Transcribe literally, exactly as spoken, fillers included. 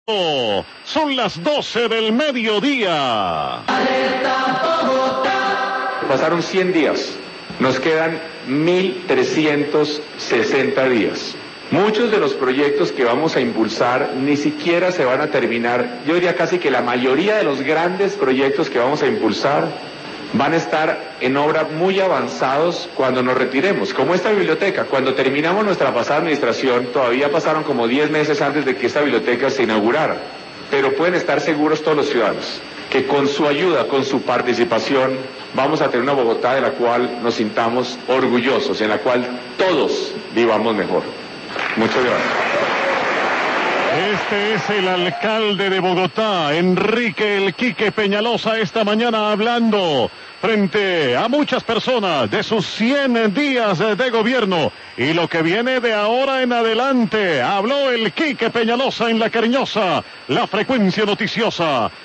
Son las doce del mediodía. Pasaron cien días, nos quedan mil trescientos sesenta días. Muchos de los proyectos que vamos a impulsar ni siquiera se van a terminar. Yo diría casi que la mayoría de los grandes proyectos que vamos a impulsar van a estar en obra muy avanzados cuando nos retiremos, como esta biblioteca. Cuando terminamos nuestra pasada administración, todavía pasaron como diez meses antes de que esta biblioteca se inaugurara. Pero pueden estar seguros todos los ciudadanos que con su ayuda, con su participación, vamos a tener una Bogotá de la cual nos sintamos orgullosos, en la cual todos vivamos mejor. Muchas gracias. Este es el alcalde de Bogotá, Enrique El Quique Peñalosa, esta mañana hablando frente a muchas personas de sus cien días de gobierno y lo que viene de ahora en adelante. Habló El Quique Peñalosa en La Cariñosa, la frecuencia noticiosa.